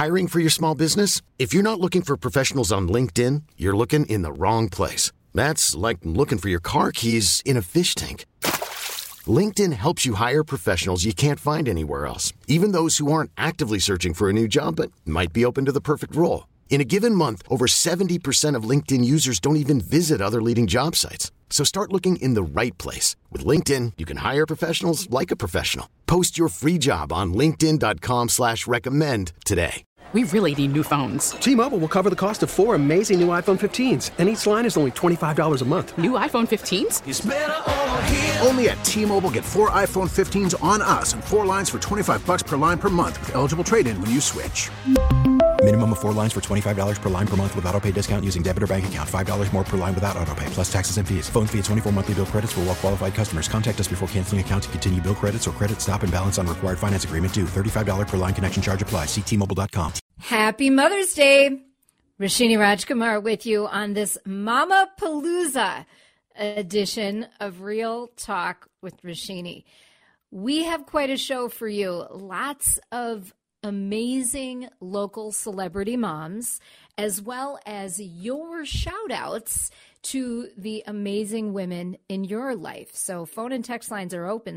Hiring for your small business? If you're not looking for professionals on LinkedIn, you're looking in the wrong place. That's like looking for your car keys in a fish tank. LinkedIn helps you hire professionals you can't find anywhere else, even those who aren't actively searching for a new job but might be open to the perfect role. In a given month, over 70% of LinkedIn users don't even visit other leading job sites. So start looking in the right place. With LinkedIn, you can hire professionals like a professional. Post your free job on linkedin.com/recommend today. We really need new phones. T-Mobile will cover the cost of 4 amazing new iPhone 15s, and each line is only $25 a month. New iPhone 15s? It's better over here. Only at T-Mobile, get 4 iPhone 15s on us and 4 lines for $25 per line per month with eligible trade-in when you switch. Minimum of 4 lines for $25 per line per month with autopay discount using debit or bank account. $5 more per line without autopay, plus taxes and fees. Phone fee at 24 monthly bill credits for well-qualified customers. Contact us before canceling account to continue bill credits or credit stop and balance on required finance agreement due. $35 per line connection charge applies. See T-Mobile.com. Happy Mother's Day. Rashini Rajkumar with you on this Mama Palooza edition of Real Talk with Rashini. We have quite a show for you. Lots of amazing local celebrity moms, as well as your shout outs to the amazing women in your life. So phone and text lines are open,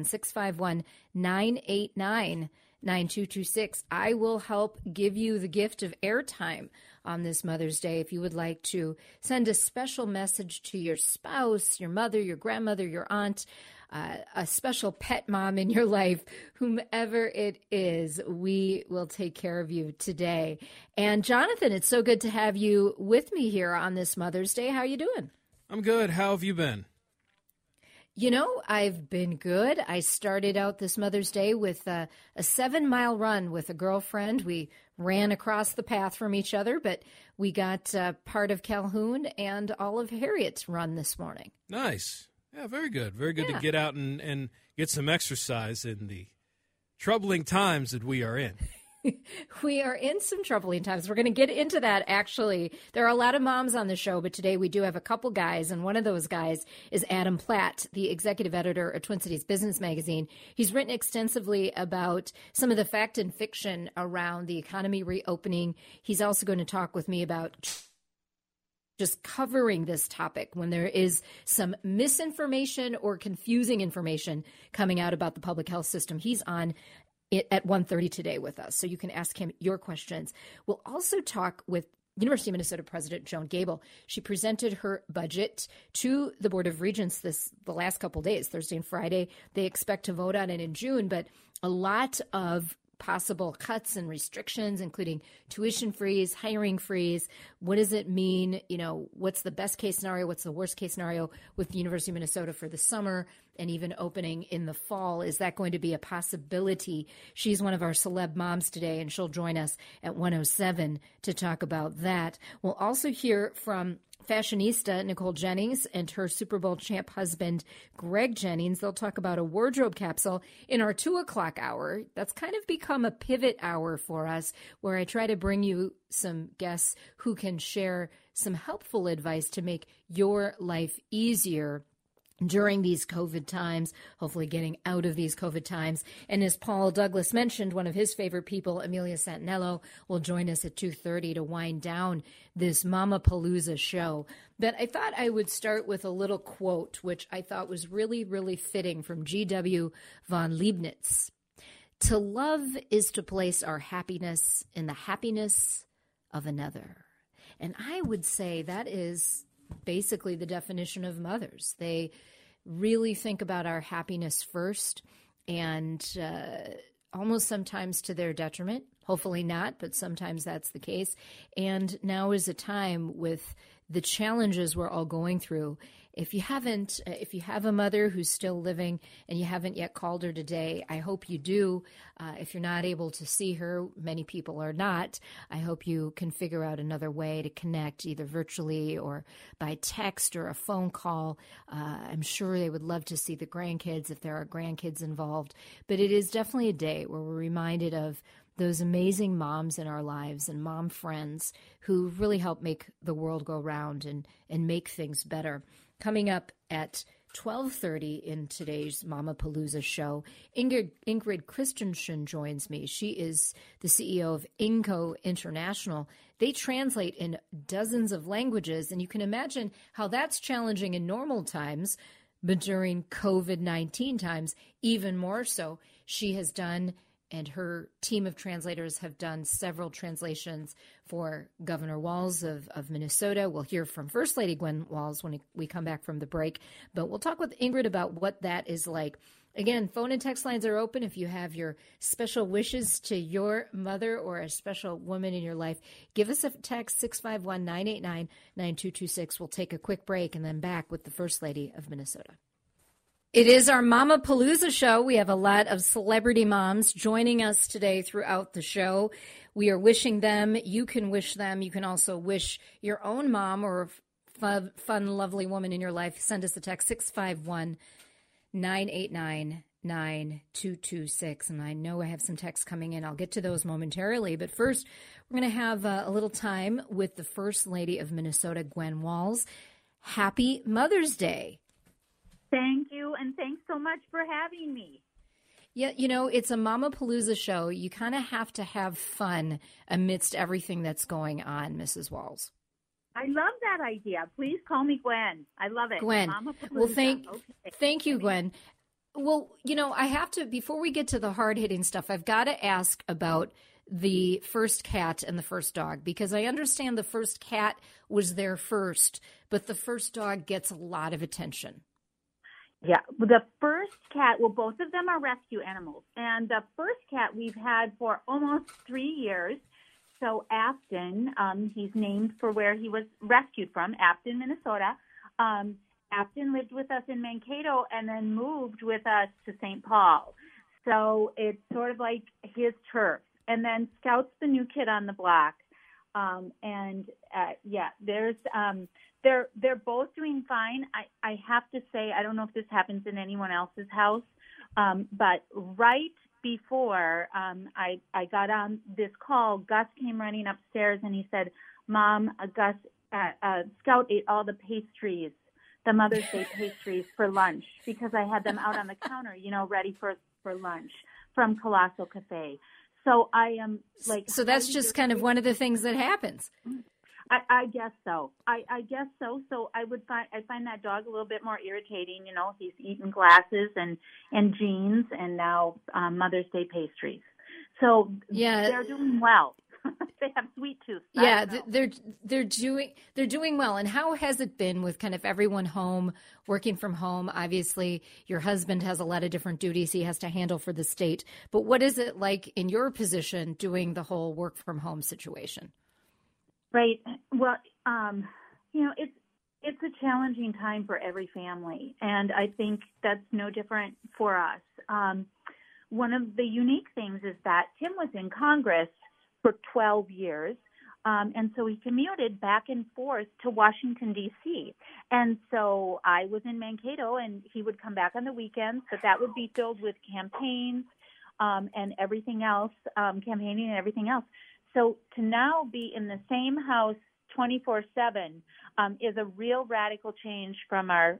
651-989-9226. I will help give you the gift of airtime on this Mother's Day. If you would like to send a special message to your spouse, your mother, your grandmother, your aunt, a special pet mom in your life, whomever it is, we will take care of you today. And Jonathan, it's so good to have you with me here on this Mother's Day. How are you doing? I'm good. How have you been? You know, I've been good. I started out this Mother's Day with a 7-mile run with a girlfriend. We ran across the path from each other, but we got part of Calhoun and all of Harriet's run this morning. Nice. Yeah, very good. Very good to get out and get some exercise in the troubling times that we are in. We are in some troubling times. We're going to get into that, actually. There are a lot of moms on the show, but today we do have a couple guys, and one of those guys is Adam Platt, the executive editor of Twin Cities Business Magazine. He's written extensively about some of the fact and fiction around the economy reopening. He's also going to talk with me about just covering this topic when there is some misinformation or confusing information coming out about the public health system. He's on it at 1:30 today with us, so you can ask him your questions. We'll also talk with University of Minnesota President Joan Gable. She presented her budget to the Board of Regents the last couple days, Thursday and Friday. They expect to vote on it in June, but a lot of possible cuts and restrictions, including tuition freeze, hiring freeze. What does it mean? You know, what's the best case scenario? What's the worst case scenario with the University of Minnesota for the summer and even opening in the fall? Is that going to be a possibility? She's one of our celeb moms today, and she'll join us at 1:07 to talk about that. We'll also hear from fashionista Nicole Jennings and her Super Bowl champ husband, Greg Jennings. They'll talk about a wardrobe capsule in our 2 o'clock hour. That's kind of become a pivot hour for us, where I try to bring you some guests who can share some helpful advice to make your life easier during these COVID times, hopefully getting out of these COVID times. And as Paul Douglas mentioned, one of his favorite people, Amelia Santinello, will join us at 2:30 to wind down this Mama Palooza show. But I thought I would start with a little quote, which I thought was really, really fitting, from G.W. von Leibniz. To love is to place our happiness in the happiness of another. And I would say that is basically the definition of mothers. They really think about our happiness first, and almost sometimes to their detriment. Hopefully not, but sometimes that's the case. And now is a time, with the challenges we're all going through. If you have a mother who's still living and you haven't yet called her today, I hope you do. If you're not able to see her, many people are not, I hope you can figure out another way to connect, either virtually or by text or a phone call. I'm sure they would love to see the grandkids if there are grandkids involved. But it is definitely a day where we're reminded of those amazing moms in our lives and mom friends who really help make the world go round and make things better. Coming up at 12:30 in today's Mamapalooza show. Ingrid Christensen joins me. She is the CEO of Inco International. They translate in dozens of languages, and you can imagine how that's challenging in normal times, but during COVID-19 times, even more so. She has done, and her team of translators have done several translations for Governor Walz of Minnesota. We'll hear from First Lady Gwen Walz when we come back from the break, but we'll talk with Ingrid about what that is like. Again, phone and text lines are open. If you have your special wishes to your mother or a special woman in your life, give us a text, 651-989-9226. We'll take a quick break and then back with the First Lady of Minnesota. It is our Mamapalooza show. We have a lot of celebrity moms joining us today throughout the show. We are wishing them. You can wish them. You can also wish your own mom or fun, lovely woman in your life. Send us a text, 651-989-9226. And I know I have some texts coming in. I'll get to those momentarily. But first, we're going to have a little time with the First Lady of Minnesota, Gwen Walz. Happy Mother's Day. Thank you, and thanks so much for having me. Yeah, you know, it's a Mamapalooza show. You kind of have to have fun amidst everything that's going on, Mrs. Walz. I love that idea. Please call me Gwen. I love it. Gwen. Well, thank you, Gwen. Well, you know, I have to, before we get to the hard-hitting stuff, I've got to ask about the first cat and the first dog, because I understand the first cat was there first, but the first dog gets a lot of attention. Yeah, the first cat, well, both of them are rescue animals. And the first cat we've had for almost 3 years. So Afton, he's named for where he was rescued from, Afton, Minnesota. Afton lived with us in Mankato and then moved with us to St. Paul. So it's sort of like his turf. And then Scout's the new kid on the block. They're both doing fine. I have to say, I don't know if this happens in anyone else's house, but right before I got on this call, Gus came running upstairs and he said, "Mom, Scout ate all the pastries, the Mother's Day pastries for lunch because I had them out on the counter, you know, ready for lunch from Colossal Cafe." So I am like. So that's just kind of one of the things that happens. I guess so. I guess so. So I find that dog a little bit more irritating. You know, he's eating glasses and jeans, and now Mother's Day pastries. So yeah, they're doing well. They have sweet tooth. Yeah, they're doing well. And how has it been with kind of everyone home, working from home? Obviously, your husband has a lot of different duties he has to handle for the state. But what is it like in your position doing the whole work from home situation? Right. Well, you know, it's a challenging time for every family, and I think that's no different for us. One of the unique things is that Tim was in Congress for 12 years, and so he commuted back and forth to Washington, D.C., and so I was in Mankato, and he would come back on the weekends, but that would be filled with campaigns and everything else, campaigning and everything else. So to now be in the same house 24/7 is a real radical change from our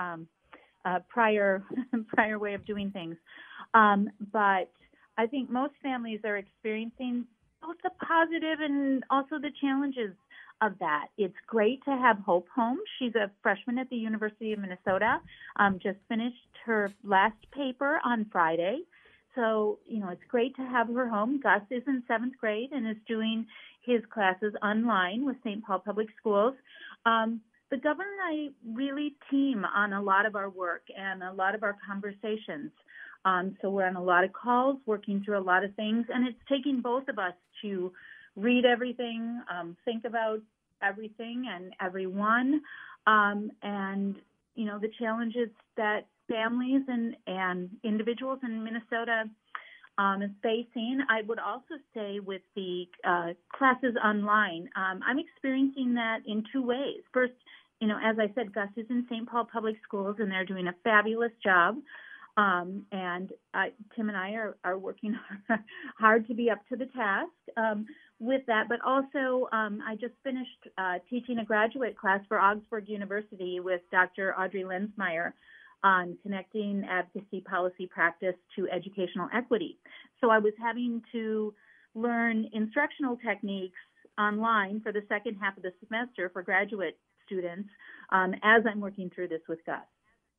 prior way of doing things. But I think most families are experiencing both the positive and also the challenges of that. It's great to have Hope home. She's a freshman at the University of Minnesota, just finished her last paper on Friday. So, you know, it's great to have her home. Gus is in 7th grade and is doing his classes online with St. Paul Public Schools. The governor and I really team on a lot of our work and a lot of our conversations. So we're on a lot of calls, working through a lot of things, and it's taking both of us to read everything, think about everything and everyone, and, you know, the challenges that families and individuals in Minnesota is facing. I would also say with the classes online, I'm experiencing that in two ways. First, you know, as I said, Gus is in St. Paul Public Schools, and they're doing a fabulous job. And Tim and I are working hard to be up to the task with that. But also, I just finished teaching a graduate class for Augsburg University with Dr. Audrey Lensmeyer on connecting advocacy policy practice to educational equity. So I was having to learn instructional techniques online for the second half of the semester for graduate students as I'm working through this with Gus.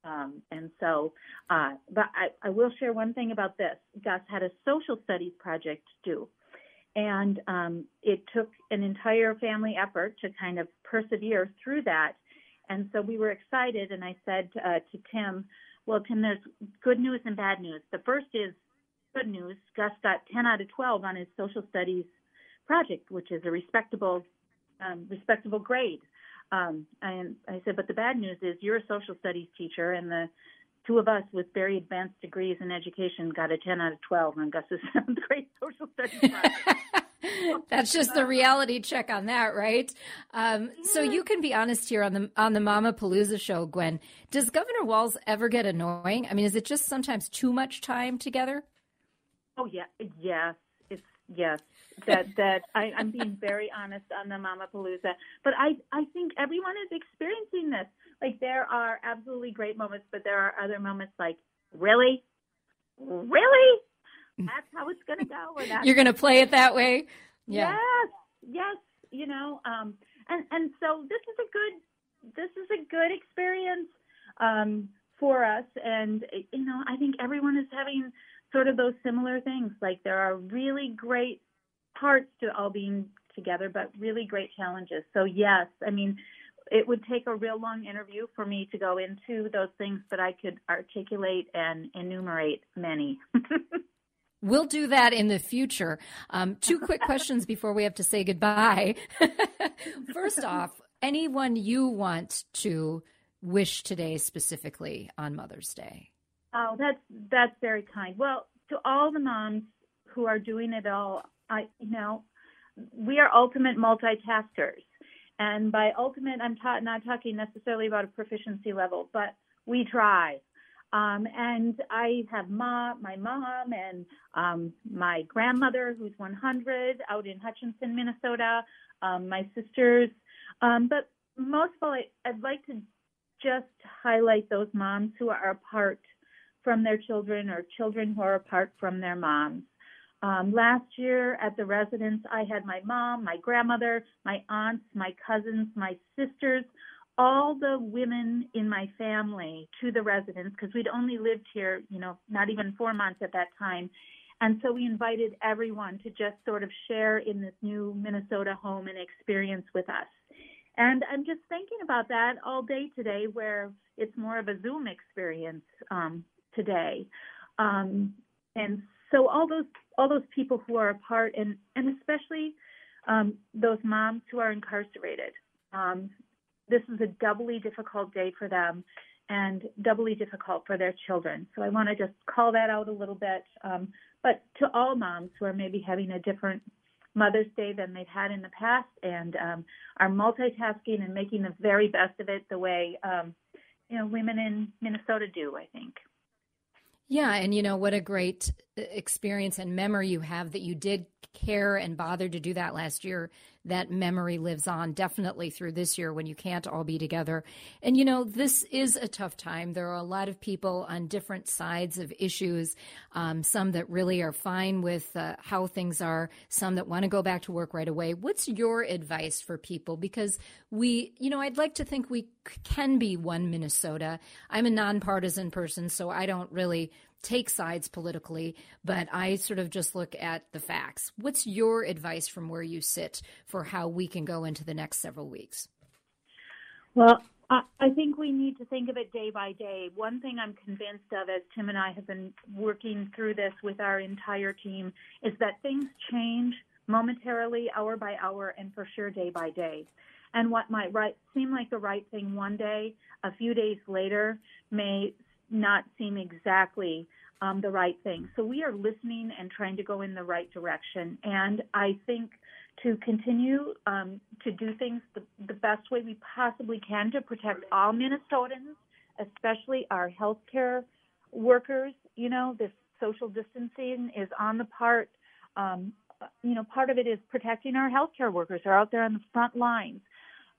But I will share one thing about this. Gus had a social studies project due, and it took an entire family effort to kind of persevere through that. And so we were excited, and I said to Tim, well, Tim, there's good news and bad news. The first is good news. Gus got 10 out of 12 on his social studies project, which is a respectable grade. And I said, but the bad news is you're a social studies teacher, and the two of us with very advanced degrees in education got a 10 out of 12 on Gus's 7th grade social studies project. That's just the reality check on that, right? So you can be honest here on the Mama Palooza show, Gwen. Does Governor Walz ever get annoying? I mean, is it just sometimes too much time together? Oh yeah, yes. That I'm being very honest on the Mama Palooza, but I think everyone is experiencing this. Like, there are absolutely great moments, but there are other moments like, really? That's how it's going to go. Or that's You're going to play it that way? Yeah. Yes. You know, and so this is a good experience for us, and you know, I think everyone is having sort of those similar things. Like, there are really great parts to all being together, but really great challenges. So yes, I mean, it would take a real long interview for me to go into those things, but I could articulate and enumerate many. We'll do that in the future. 2 quick questions before we have to say goodbye. First off, anyone you want to wish today specifically on Mother's Day? Oh, that's very kind. Well, to all the moms who are doing it all, we are ultimate multitaskers. And by ultimate, I'm not talking necessarily about a proficiency level, but we try. And I have my mom and my grandmother, who's 100, out in Hutchinson, Minnesota, my sisters. But most of all, I'd like to just highlight those moms who are apart from their children, or children who are apart from their moms. Last year at the residence, I had my mom, my grandmother, my aunts, my cousins, my sisters, all the women in my family to the residence, because we'd only lived here, not even 4 months at that time. And so we invited everyone to just sort of share in this new Minnesota home and experience with us. And I'm just thinking about that all day today, where it's more of a Zoom experience today. And so all those people who are apart, and especially those moms who are incarcerated, this is a doubly difficult day for them and doubly difficult for their children. So I want to just call that out a little bit. But to all moms who are maybe having a different Mother's Day than they've had in the past, and are multitasking and making the very best of it the way women in Minnesota do, I think. Yeah, and what a great experience and memory you have that you did care and bother to do that last year. That memory lives on definitely through this year when you can't all be together. And, this is a tough time. There are a lot of people on different sides of issues, some that really are fine with how things are, some that want to go back to work right away. What's your advice for people? Because I'd like to think we can be one Minnesota. I'm a nonpartisan person, so I don't really take sides politically, but I sort of just look at the facts. What's your advice from where you sit for how we can go into the next several weeks? Well, I think we need to think of it day by day. One thing I'm convinced of, as Tim and I have been working through this with our entire team, is that things change momentarily, hour by hour, and for sure day by day. And what might seem like the right thing one day, a few days later, may not seem exactly the right thing. So we are listening and trying to go in the right direction. And I think to continue to do things the best way we possibly can to protect all Minnesotans, especially our healthcare workers. This social distancing is on the part, part of it is protecting our healthcare workers who are out there on the front lines.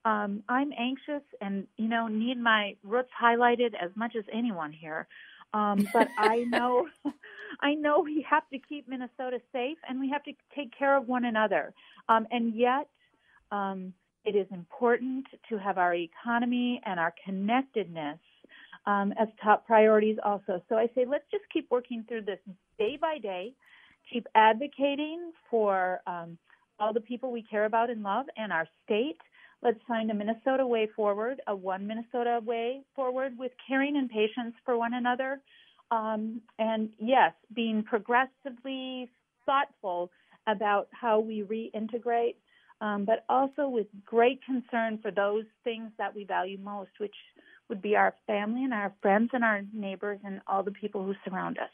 I'm anxious and, need my roots highlighted as much as anyone here. But I know we have to keep Minnesota safe and we have to take care of one another. And yet, it is important to have our economy and our connectedness as top priorities also. So I say, let's just keep working through this day by day, keep advocating for all the people we care about and love and our state. Let's find a Minnesota way forward, a one Minnesota way forward with caring and patience for one another. And yes, being progressively thoughtful about how we reintegrate, but also with great concern for those things that we value most, which would be our family and our friends and our neighbors and all the people who surround us.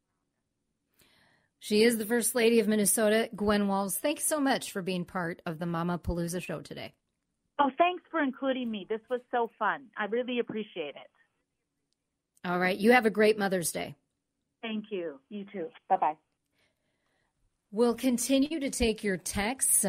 She is the First Lady of Minnesota, Gwen Walz. Thanks so much for being part of the Mamapalooza show today. Oh, thanks for including me. This was so fun. I really appreciate it. All right. You have a great Mother's Day. Thank you. You too. Bye-bye. We'll continue to take your texts,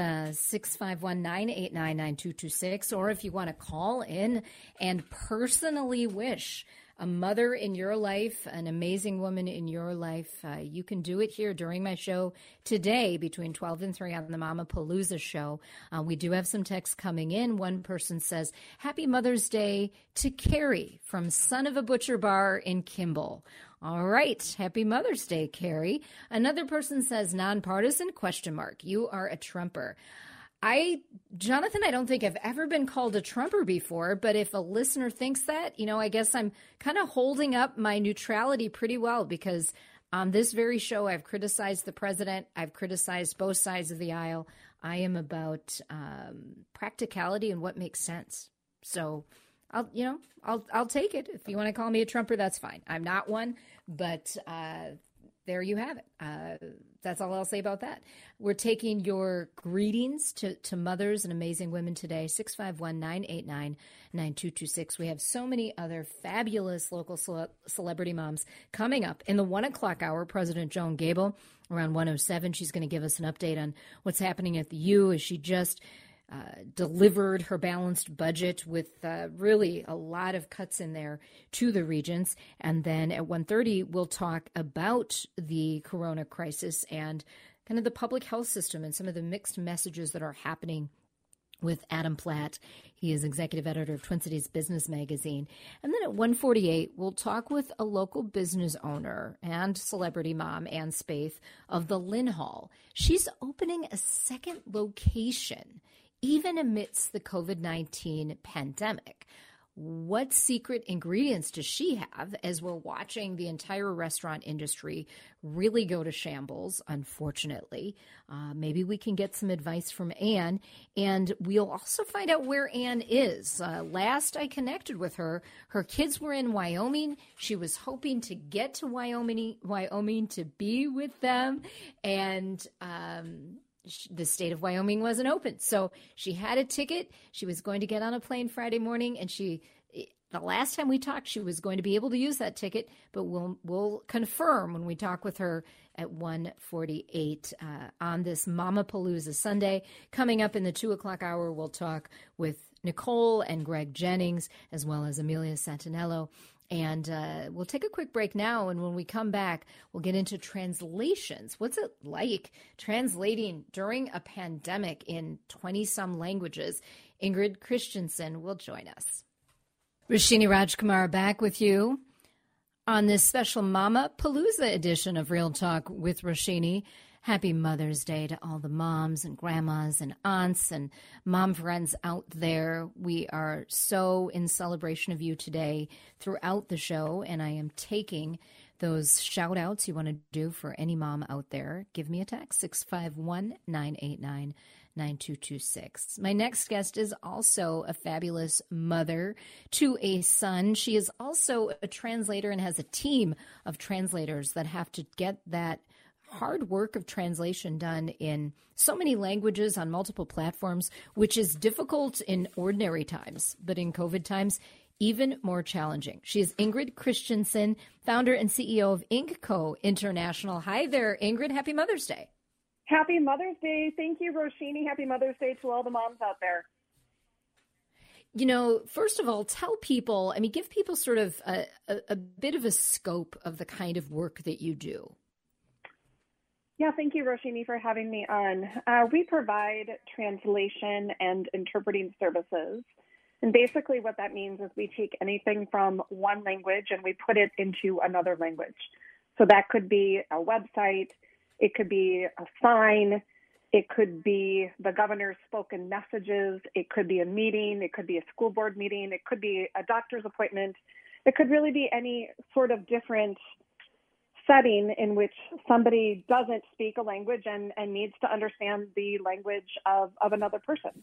651-989-9226, or if you want to call in and personally wish a mother in your life, an amazing woman in your life, you can do it here during my show today between 12 and 3 on the Mamapalooza show. We do have some texts coming in. One person says, Happy Mother's Day to Carrie from Son of a Butcher Bar in Kimball. All right. Happy Mother's Day, Carrie. Another person says, nonpartisan, ? You are a Trumper. Jonathan, I don't think I've ever been called a Trumper before, but if a listener thinks that, I guess I'm kind of holding up my neutrality pretty well, because on this very show, I've criticized the president. I've criticized both sides of the aisle. I am about practicality and what makes sense. So I'll take it. If you want to call me a Trumper, that's fine. I'm not one, but there you have it. That's all I'll say about that. We're taking your greetings to mothers and amazing women today, 651-989-9226. We have so many other fabulous local celebrity moms coming up. In the 1 o'clock hour, President Joan Gable, around 1:07, she's going to give us an update on what's happening at the U as she just delivered her balanced budget with really a lot of cuts in there to the regions. And then at 1:30, we'll talk about the corona crisis and kind of the public health system and some of the mixed messages that are happening with Adam Platt. He is executive editor of Twin Cities Business Magazine. And then at 1:48, we'll talk with a local business owner and celebrity mom, Ann Spaeth, of the Lynn Hall. She's opening a second location even amidst the COVID-19 pandemic. What secret ingredients does she have as we're watching the entire restaurant industry really go to shambles, unfortunately? Maybe we can get some advice from Ann, and we'll also find out where Ann is. Last I connected with her, her kids were in Wyoming. She was hoping to get to Wyoming to be with them, and the state of Wyoming wasn't open. So she had a ticket. She was going to get on a plane Friday morning, and the last time we talked, she was going to be able to use that ticket, but we'll confirm when we talk with her at 1:48 on this Mamapalooza Sunday. Coming up in the 2 o'clock hour, we'll talk with Nicole and Greg Jennings, as well as Amelia Santinello. And we'll take a quick break now, and when we come back, we'll get into translations. What's it like translating during a pandemic in 20-some languages? Ingrid Christensen will join us. Roshini Rajkumar back with you on this special Mamapalooza edition of Real Talk with Roshini. Happy Mother's Day to all the moms and grandmas and aunts and mom friends out there. We are so in celebration of you today throughout the show, and I am taking those shout outs you want to do for any mom out there. Give me a text, 651-989-9226. My next guest is also a fabulous mother to a son. She is also a translator and has a team of translators that have to get that hard work of translation done in so many languages on multiple platforms, which is difficult in ordinary times, but in COVID times, even more challenging. She is Ingrid Christensen, founder and CEO of Inkco International. Hi there, Ingrid. Happy Mother's Day. Happy Mother's Day. Thank you, Roshini. Happy Mother's Day to all the moms out there. First of all, tell people, give people sort of a bit of a scope of the kind of work that you do. Yeah, thank you, Roshini, for having me on. We provide translation and interpreting services. And basically what that means is we take anything from one language and we put it into another language. So that could be a website, it could be a sign, it could be the governor's spoken messages, it could be a meeting, it could be a school board meeting, it could be a doctor's appointment. It could really be any sort of different setting in which somebody doesn't speak a language and needs to understand the language of another person.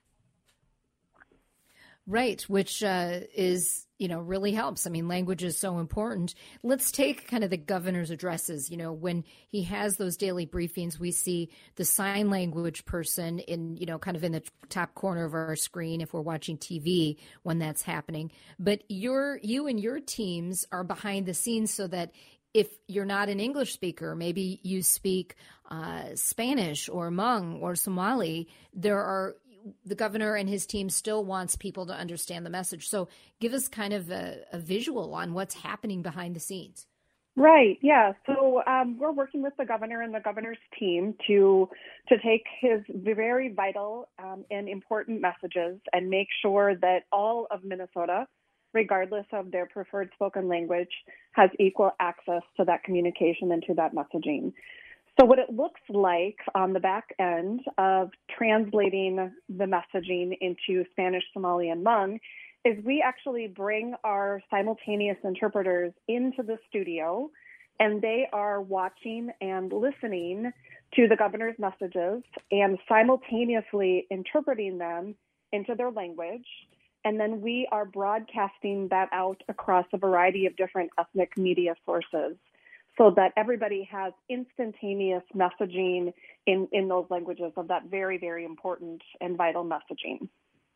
Right, which is, really helps. Language is so important. Let's take kind of the governor's addresses. When he has those daily briefings, we see the sign language person in, kind of in the top corner of our screen if we're watching TV when that's happening. But you and your teams are behind the scenes so that if you're not an English speaker, maybe you speak Spanish or Hmong or Somali, the governor and his team still wants people to understand the message. So give us kind of a visual on what's happening behind the scenes. Right. Yeah. So we're working with the governor and the governor's team to take his very vital and important messages and make sure that all of Minnesota, regardless of their preferred spoken language, has equal access to that communication and to that messaging. So what it looks like on the back end of translating the messaging into Spanish, Somali, and Hmong is we actually bring our simultaneous interpreters into the studio, and they are watching and listening to the governor's messages and simultaneously interpreting them into their language. And then we are broadcasting that out across a variety of different ethnic media sources, so that everybody has instantaneous messaging in those languages of that very, very important and vital messaging.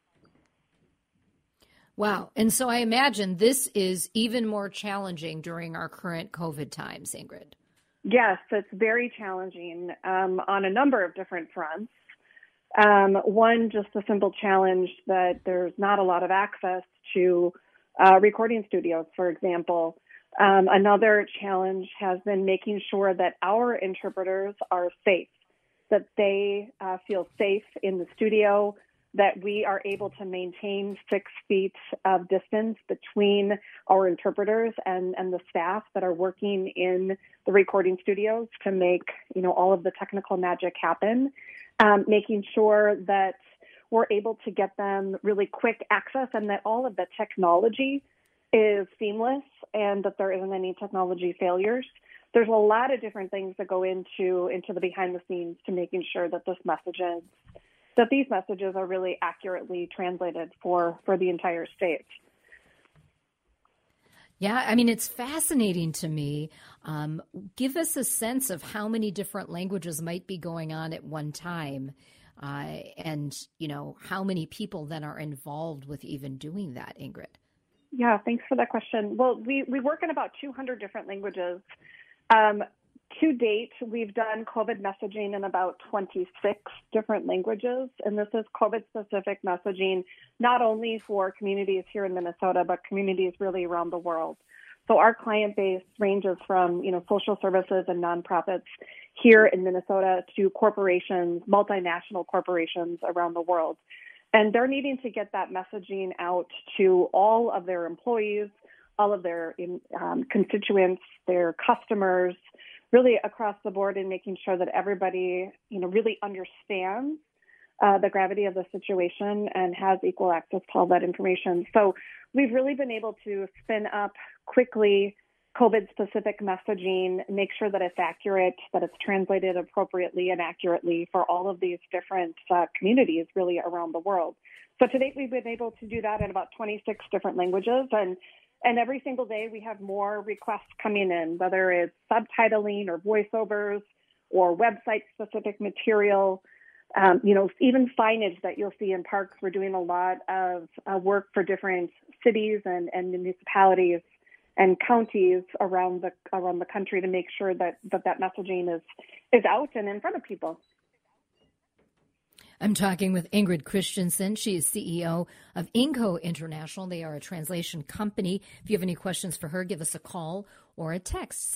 Wow. And so I imagine this is even more challenging during our current COVID times, Ingrid. Yes, it's very challenging on a number of different fronts. One, just a simple challenge that there's not a lot of access to recording studios, for example. Another challenge has been making sure that our interpreters are safe, that they feel safe in the studio, that we are able to maintain 6 feet of distance between our interpreters and the staff that are working in the recording studios to make, all of the technical magic happen, making sure that we're able to get them really quick access and that all of the technology is seamless and that there isn't any technology failures. There's a lot of different things that go into the behind the scenes to making sure that these messages are really accurately translated for the entire state. Yeah, it's fascinating to me. Give us a sense of how many different languages might be going on at one time, and how many people then are involved with even doing that, Ingrid. Yeah, thanks for that question. Well, we work in about 200 different languages. To date, we've done COVID messaging in about 26 different languages, and this is COVID-specific messaging not only for communities here in Minnesota, but communities really around the world. So our client base ranges from, social services and nonprofits here in Minnesota to corporations, multinational corporations around the world. And they're needing to get that messaging out to all of their employees, all of their constituents, their customers, really across the board, and making sure that everybody, really understands the gravity of the situation and has equal access to all that information. So we've really been able to spin up quickly COVID-specific messaging, make sure that it's accurate, that it's translated appropriately and accurately for all of these different communities really around the world. So to date, we've been able to do that in about 26 different languages, and every single day we have more requests coming in, whether it's subtitling or voiceovers or website-specific material, even signage that you'll see in parks. We're doing a lot of work for different cities and municipalities and counties around the country to make sure that messaging is out and in front of people. I'm talking with Ingrid Christensen. She is CEO of Inco International. They are a translation company. If you have any questions for her, give us a call or a text,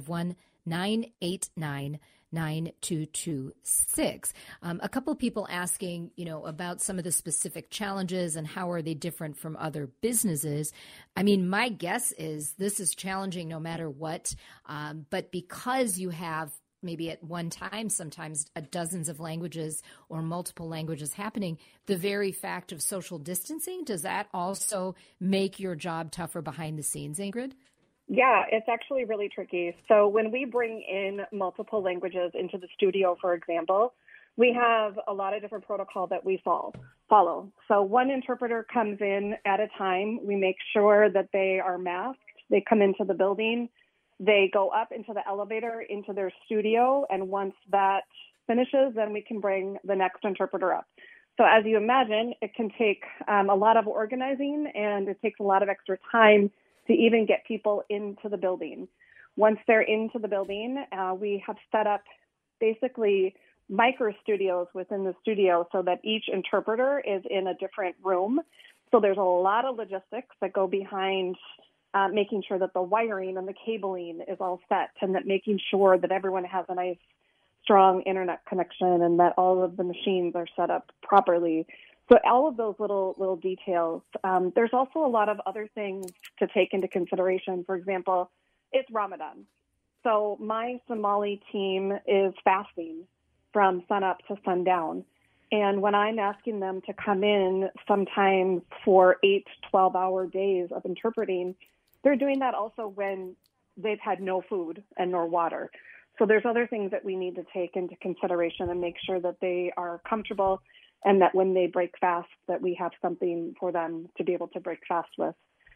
651-989-9226. A couple of people asking, about some of the specific challenges and how are they different from other businesses. I mean, my guess is this is challenging no matter what, but because you have maybe at one time, sometimes dozens of languages or multiple languages happening, the very fact of social distancing, does that also make your job tougher behind the scenes, Ingrid? Yeah, it's actually really tricky. So when we bring in multiple languages into the studio, for example, we have a lot of different protocol that we follow. So one interpreter comes in at a time. We make sure that they are masked. They come into the building. They go up into the elevator into their studio, and once that finishes, then we can bring the next interpreter up. So as you imagine, it can take a lot of organizing, and it takes a lot of extra time to even get people into the building. Once they're into the building, we have set up basically micro studios within the studio so that each interpreter is in a different room. So there's a lot of logistics that go behind making sure that the wiring and the cabling is all set, and that making sure that everyone has a nice, strong internet connection and that all of the machines are set up properly. So all of those little details. There's also a lot of other things to take into consideration. For example, it's Ramadan. So my Somali team is fasting from sunup to sundown. And when I'm asking them to come in sometimes for 8 to 12-hour days of interpreting, they're doing that also when they've had no food and nor water. So there's other things that we need to take into consideration and make sure that they are comfortable, and that when they break fast, that we have something for them to be able to break fast with.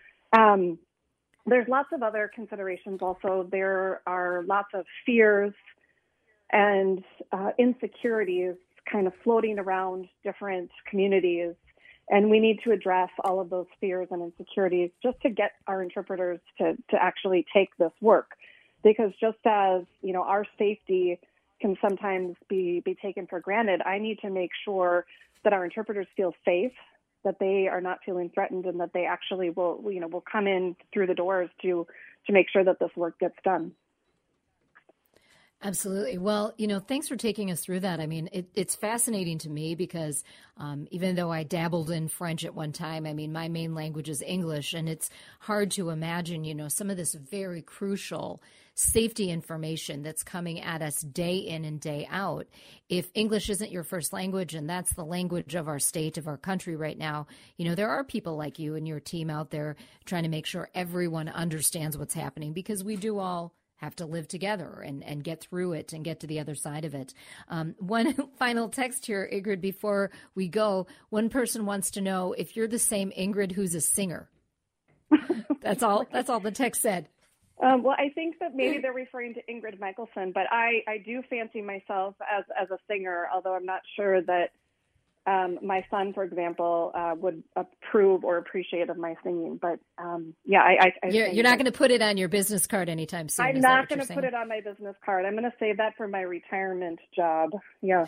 There's lots of other considerations also. There are lots of fears and insecurities kind of floating around different communities. And we need to address all of those fears and insecurities just to get our interpreters to actually take this work. Because just as, our safety can sometimes be taken for granted, I need to make sure that our interpreters feel safe, that they are not feeling threatened, and that they actually will come in through the doors to make sure that this work gets done. Absolutely. Well, thanks for taking us through that. I mean, it's fascinating to me because even though I dabbled in French at one time, I mean, my main language is English, and it's hard to imagine, some of this very crucial safety information that's coming at us day in and day out. If English isn't your first language, and that's the language of our state, of our country right now, there are people like you and your team out there trying to make sure everyone understands what's happening, because we do all have to live together and get through it and get to the other side of it. One final text here, Ingrid, before we go. One person wants to know if you're the same Ingrid who's a singer. That's all the text said. Well, I think that maybe they're referring to Ingrid Michaelson, but I do fancy myself as a singer, although I'm not sure that my son, for example, would approve or appreciate of my singing. But you're not going to put it on your business card anytime soon. I'm not going to put it on my business card. I'm going to save that for my retirement job. Yeah.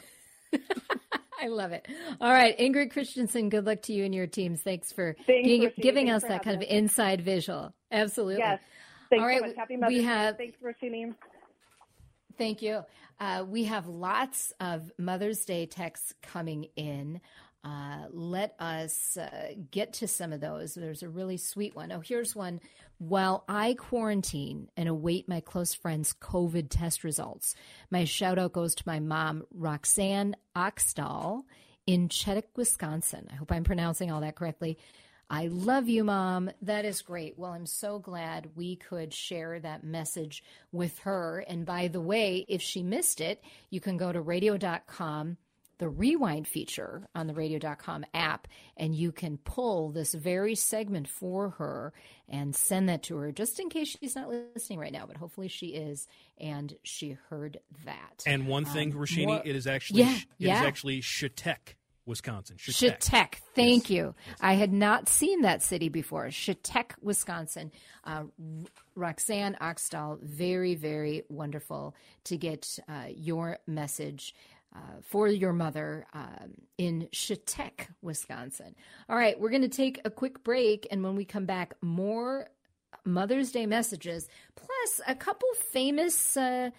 I love it. All right, Ingrid Christensen, good luck to you and your teams. Thanks for giving us that kind of inside visual. Absolutely. Yes. Thanks All right, so much. Happy Mother's Day. Thanks for tuning. Thank you. We have lots of Mother's Day texts coming in. Let us get to some of those. There's a really sweet one. Oh, here's one. While I quarantine and await my close friend's COVID test results, my shout out goes to my mom, Roxanne Oxtall, in Chittick, Wisconsin. I hope I'm pronouncing all that correctly. I love you, Mom. That is great. Well, I'm so glad we could share that message with her. And by the way, if she missed it, you can go to radio.com, the rewind feature on the radio.com app, and you can pull this very segment for her and send that to her, just in case she's not listening right now, but hopefully she is, and she heard that. And one thing, Roshini, it is actually Chittick, Wisconsin. Chittick. Thank you. I had not seen that city before. Chittick, Wisconsin. Roxanne Oxtall, very, very wonderful to get your message for your mother in Chautauqua, Wisconsin. All right, we're going to take a quick break, and when we come back, more Mother's Day messages, plus a couple famous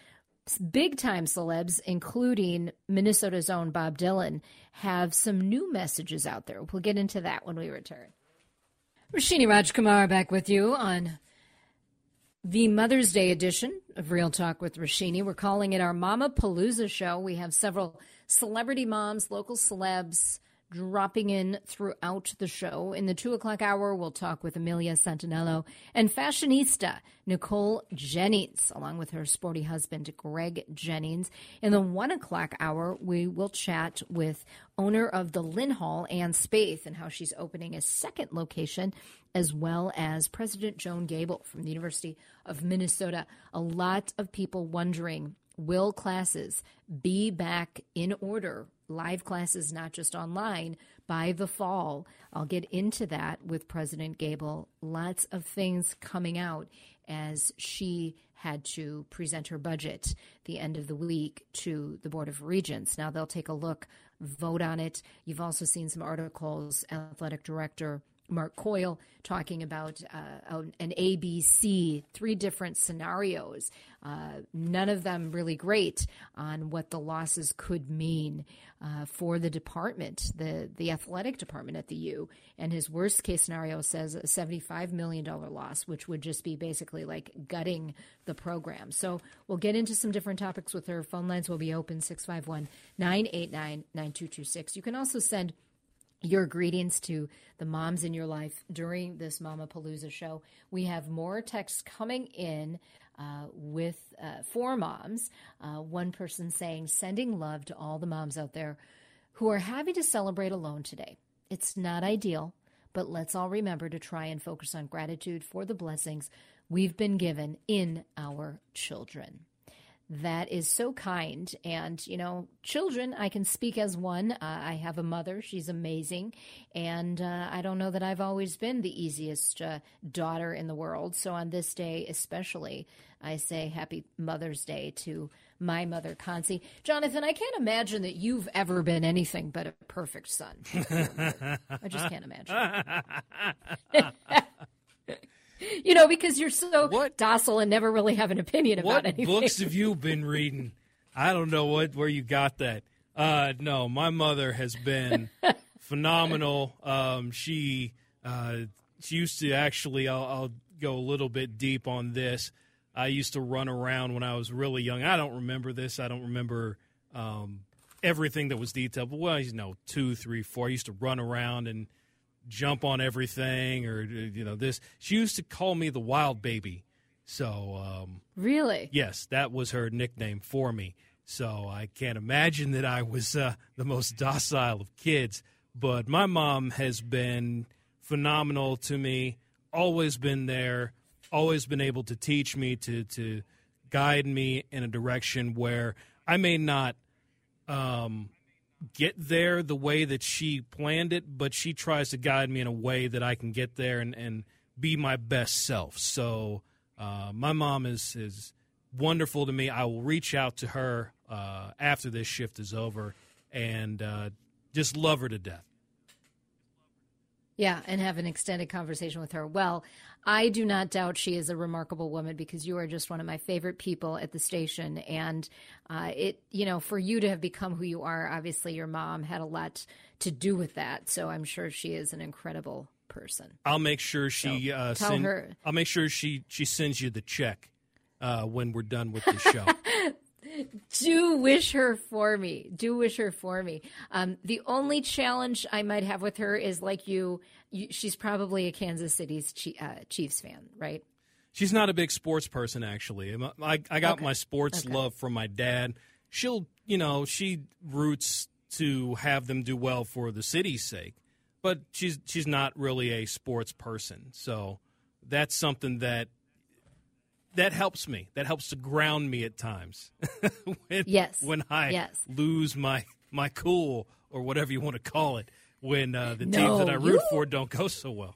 big-time celebs, including Minnesota's own Bob Dylan, have some new messages out there. We'll get into that when we return. Roshini Rajkumar back with you on the Mother's Day edition of Real Talk with Roshini. We're calling it our Mama Palooza show. We have several celebrity moms, local celebs, dropping in throughout the show. In the 2 o'clock hour, we'll talk with Amelia Santinello and fashionista Nicole Jennings, along with her sporty husband, Greg Jennings. In the 1 o'clock hour, we will chat with owner of the Lynn Hall, Ann Spaeth, and how she's opening a second location, as well as President Joan Gable from the University of Minnesota. A lot of people wondering, will classes be back in order? Live classes, not just online, by the fall. I'll get into that with President Gable. Lots of things coming out as she had to present her budget the end of the week to the Board of Regents. Now they'll take a look, vote on it. You've also seen some articles, Athletic Director Mark Coyle talking about an ABC, 3 different scenarios, none of them really great on what the losses could mean for the department, the athletic department at the U. And his worst case scenario says a $75 million loss, which would just be basically like gutting the program. So we'll get into some different topics with her. Phone lines will be open, 651-989-9226. You can also send your greetings to the moms in your life during this Mama Palooza show. We have more texts coming in with 4 moms. One person saying, sending love to all the moms out there who are having to celebrate alone today. It's not ideal, but let's all remember to try and focus on gratitude for the blessings we've been given in our children. That is so kind. And, you know, children, I can speak as one. I have a mother. She's amazing. And I don't know that I've always been the easiest daughter in the world. So on this day especially, I say happy Mother's Day to my mother, Concy. Jonathan, I can't imagine that you've ever been anything but a perfect son. I just can't imagine. You know, because you're so docile and never really have an opinion about anything. What books have you been reading? I don't know where you got that. No, my mother has been phenomenal. She used to actually, I'll go a little bit deep on this. I used to run around when I was really young. I don't remember this. I don't remember everything that was detailed. But, well, 2, 3, 4. I used to run around and jump on everything, or this. She used to call me the wild baby. So really, yes, that was her nickname for me. So I can't imagine that I was the most docile of kids. But my mom has been phenomenal to me. Always been there. Always been able to teach me, to guide me in a direction where I may not get there the way that she planned it, but she tries to guide me in a way that I can get there and be my best self. So my mom is wonderful to me. I will reach out to her after this shift is over and just love her to death. Yeah, and have an extended conversation with her. Well, I do not doubt she is a remarkable woman, because you are just one of my favorite people at the station. And for you to have become who you are, obviously your mom had a lot to do with that. So I'm sure she is an incredible person. I'll make sure she tell her. I'll make sure she sends you the check when we're done with the show. Do wish her for me. The only challenge I might have with her is, like you she's probably a Kansas City's Chiefs fan, right? She's not a big sports person, actually. I got my sports love from my dad. She roots to have them do well for the city's sake, but she's not really a sports person. So that's something that helps me. That helps to ground me at times. when I lose my cool, or whatever you want to call it, when the teams that I root for don't go so well.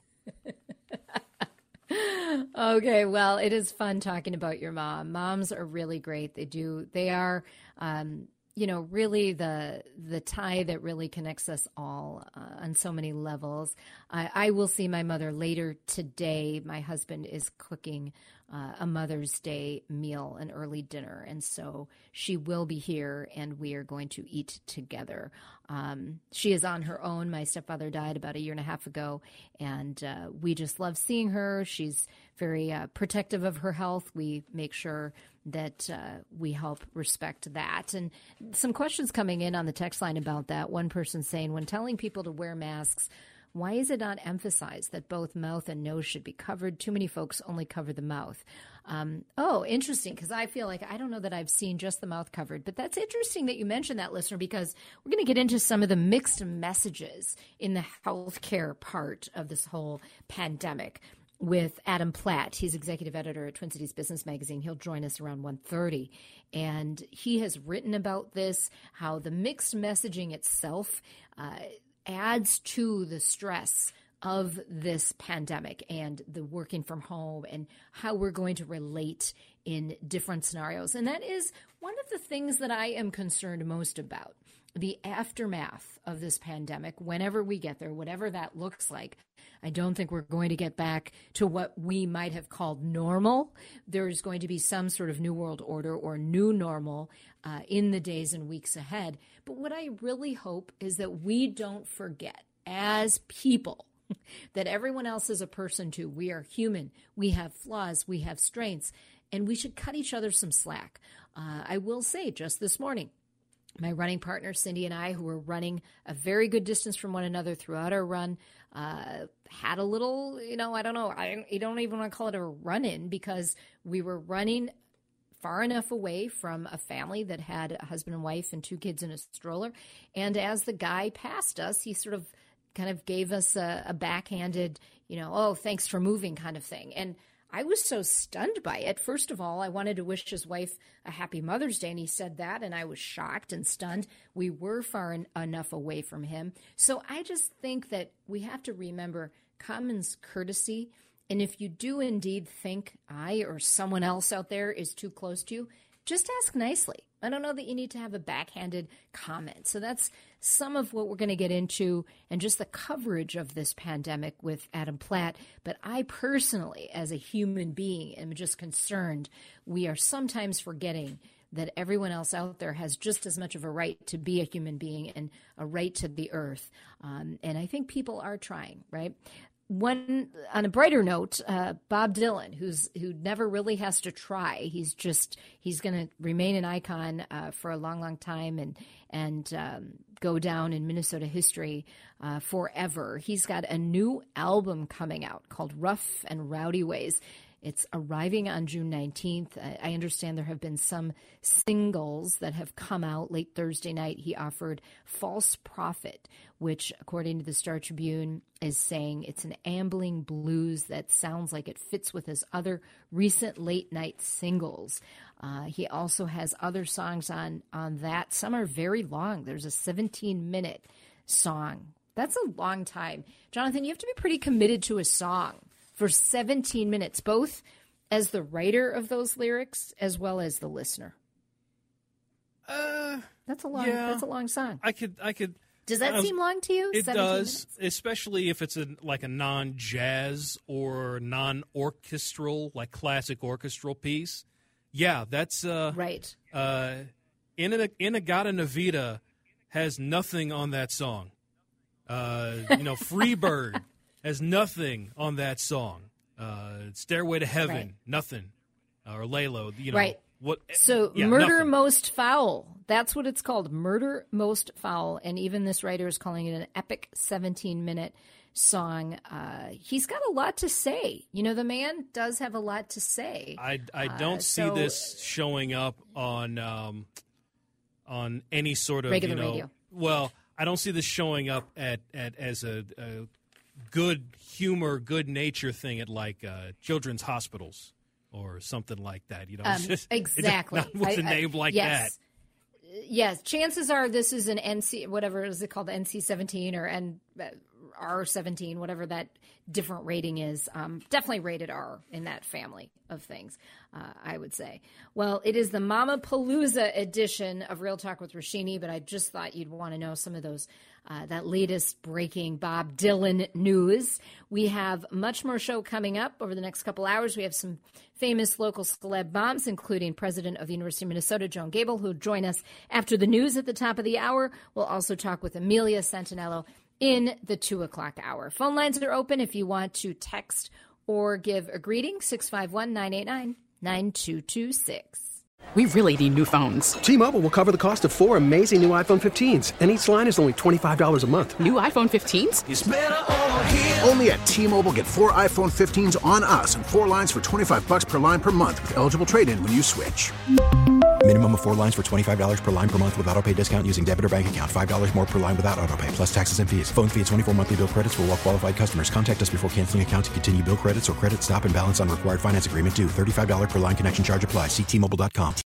Okay, well, it is fun talking about your mom. Moms are really great. They are really the tie that really connects us all on so many levels. I will see my mother later today. My husband is cooking a Mother's Day meal, an early dinner, and so she will be here, and we are going to eat together. She is on her own. My stepfather died about 1.5 years ago, and we just love seeing her. She's very protective of her health. We make sure that we help respect that. And some questions coming in on the text line about that. One person saying, when telling people to wear masks, why is it not emphasized that both mouth and nose should be covered? Too many folks only cover the mouth. Interesting, because I feel like I don't know that I've seen just the mouth covered. But that's interesting that you mentioned that, listener, because we're going to get into some of the mixed messages in the healthcare part of this whole pandemic with Adam Platt. He's executive editor at Twin Cities Business Magazine. He'll join us around 1:30. And he has written about this, how the mixed messaging itself adds to the stress of this pandemic and the working from home and how we're going to relate in different scenarios. And that is one of the things that I am concerned most about, the aftermath of this pandemic, whenever we get there, whatever that looks like. I don't think we're going to get back to what we might have called normal. There's going to be some sort of new world order or new normal in the days and weeks ahead. But what I really hope is that we don't forget as people that everyone else is a person too. We are human. We have flaws. We have strengths. And we should cut each other some slack. I will say just this morning, my running partner, Cindy, and I, who were running a very good distance from one another throughout our run, had a little, I don't know, I don't even want to call it a run-in because we were running far enough away from a family that had a husband and wife and 2 kids in a stroller. And as the guy passed us, he sort of kind of gave us a backhanded, oh, thanks for moving kind of thing. And I was so stunned by it. First of all, I wanted to wish his wife a happy Mother's Day, and he said that, and I was shocked and stunned. We were far enough away from him. So I just think that we have to remember common courtesy, and if you do indeed think I or someone else out there is too close to you, just ask nicely. I don't know that you need to have a backhanded comment. So that's some of what we're going to get into and just the coverage of this pandemic with Adam Platt. But I personally, as a human being, am just concerned we are sometimes forgetting that everyone else out there has just as much of a right to be a human being and a right to the earth. And I think people are trying, right? On a brighter note, Bob Dylan, who never really has to try. He's going to remain an icon for a long, long time and go down in Minnesota history forever. He's got a new album coming out called Rough and Rowdy Ways. It's arriving on June 19th. I understand there have been some singles that have come out. Late Thursday night, he offered False Prophet, which, according to the Star Tribune, is saying it's an ambling blues that sounds like it fits with his other recent late-night singles. He also has other songs on that. Some are very long. There's a 17-minute song. That's a long time. Jonathan, you have to be pretty committed to a song for 17 minutes, both as the writer of those lyrics as well as the listener. That's a long song. I could. Does that seem long to you? It does, minutes? Especially if it's like a non-jazz or non-orchestral, like classic orchestral piece. Yeah, that's right. In-A-Gadda-Da-Vida has nothing on that song. Freebird has nothing on that song. Stairway to Heaven, right. Nothing. Or Laylo, right. What? So yeah, Murder nothing. Most Foul. That's what it's called, Murder Most Foul. And even this writer is calling it an epic 17-minute song. He's got a lot to say. The man does have a lot to say. I don't see this showing up on any sort of regular radio. Well, I don't see this showing up as a good humor, good nature thing at like children's hospitals or something like that. Exactly. With a name like that. Yes, chances are this is an NC, whatever is it called, NC-17 or R17, whatever that different rating is. Definitely rated R in that family of things, I would say. Well, it is the Mamapalooza edition of Real Talk with Roshini, but I just thought you'd want to know some of those, that latest breaking Bob Dylan news. We have much more show coming up over the next couple hours. We have some famous local celeb moms, including President of the University of Minnesota, Joan Gable, who will join us after the news at the top of the hour. We'll also talk with Amelia Santinello in the 2 o'clock hour. Phone lines are open if you want to text or give a greeting, 651-989-9226. We really need new phones. T-Mobile will cover the cost of 4 amazing new iPhone 15s, and each line is only $25 a month. New iPhone 15s? It's better over here. Only at T-Mobile, get 4 iPhone 15s on us and 4 lines for $25 per line per month with eligible trade-in when you switch. Minimum of 4 lines for $25 per line per month with auto-pay discount using debit or bank account. $5 more per line without auto-pay, plus taxes and fees. Phone fee at 24 monthly bill credits for well-qualified customers. Contact us before canceling account to continue bill credits or credit stop and balance on required finance agreement due. $35 per line connection charge applies. See T-Mobile.com.